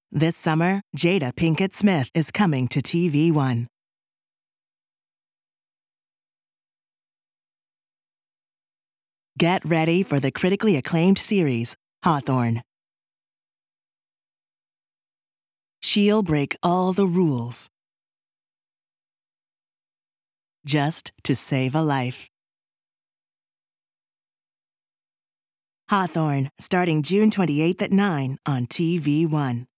This summer, Jada Pinkett Smith is coming to TV1. Get ready for the critically acclaimed series, Hawthorne. She'll break all the rules just to save a life. Hawthorne, starting June 28th at 9 on TV1.